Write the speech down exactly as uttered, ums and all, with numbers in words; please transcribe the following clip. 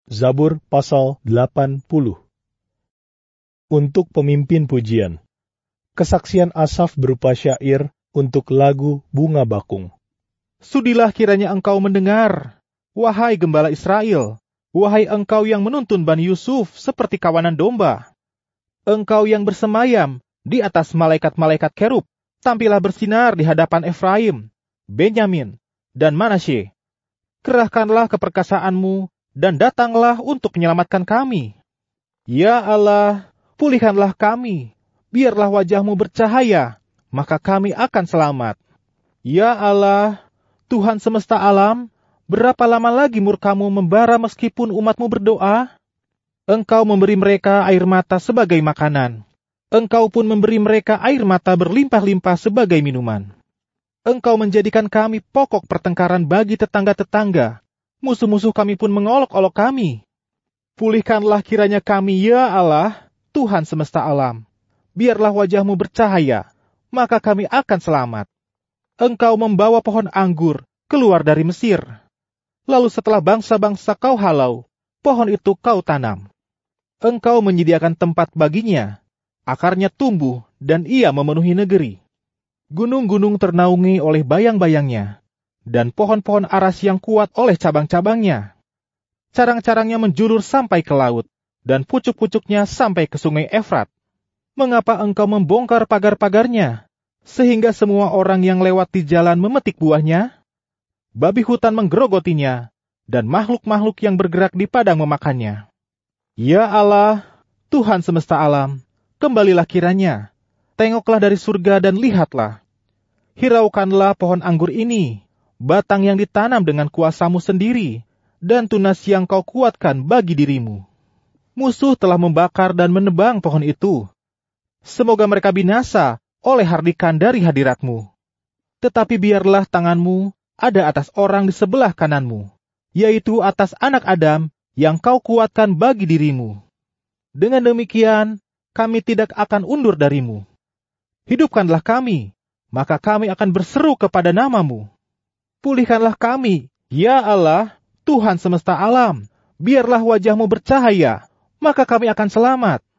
Zabur pasal delapan puluh. Untuk pemimpin pujian. Kesaksian Asaf berupa syair untuk lagu bunga bakung. Sudilah kiranya engkau mendengar, wahai gembala Israel, wahai engkau yang menuntun Bani Yusuf seperti kawanan domba. Engkau yang bersemayam di atas malaikat-malaikat kerub, tampillah bersinar di hadapan Efraim, Benyamin, dan Manasye. Kerahkanlah keperkasaanmu dan datanglah untuk menyelamatkan kami. Ya Allah, pulihkanlah kami, biarlah wajahmu bercahaya, maka kami akan selamat. Ya Allah, Tuhan semesta alam, berapa lama lagi murkamu membara meskipun umatmu berdoa? Engkau memberi mereka air mata sebagai makanan. Engkau pun memberi mereka air mata berlimpah-limpah sebagai minuman. Engkau menjadikan kami pokok pertengkaran bagi tetangga-tetangga. Musuh-musuh kami pun mengolok-olok kami. Pulihkanlah kiranya kami, ya Allah, Tuhan semesta alam. Biarlah wajahmu bercahaya, maka kami akan selamat. Engkau membawa pohon anggur keluar dari Mesir. Lalu setelah bangsa-bangsa kau halau, pohon itu kau tanam. Engkau menyediakan tempat baginya, akarnya tumbuh dan ia memenuhi negeri. Gunung-gunung ternaungi oleh bayang-bayangnya, dan pohon-pohon aras yang kuat oleh cabang-cabangnya. Carang-carangnya menjulur sampai ke laut, dan pucuk-pucuknya sampai ke sungai Efrat. Mengapa engkau membongkar pagar-pagarnya, sehingga semua orang yang lewat di jalan memetik buahnya? Babi hutan menggerogotinya, dan makhluk-makhluk yang bergerak di padang memakannya. Ya Allah, Tuhan semesta alam, kembalilah kiranya. Tengoklah dari surga dan lihatlah. Hiraukanlah pohon anggur ini, batang yang ditanam dengan kuasamu sendiri, dan tunas yang kau kuatkan bagi dirimu. Musuh telah membakar dan menebang pohon itu. Semoga mereka binasa oleh hardikan dari hadiratmu. Tetapi biarlah tanganmu ada atas orang di sebelah kananmu, yaitu atas anak Adam yang kau kuatkan bagi dirimu. Dengan demikian, kami tidak akan undur darimu. Hidupkanlah kami, maka kami akan berseru kepada namamu. Pulihkanlah kami, ya Allah, Tuhan semesta alam, biarlah wajahmu bercahaya, maka kami akan selamat.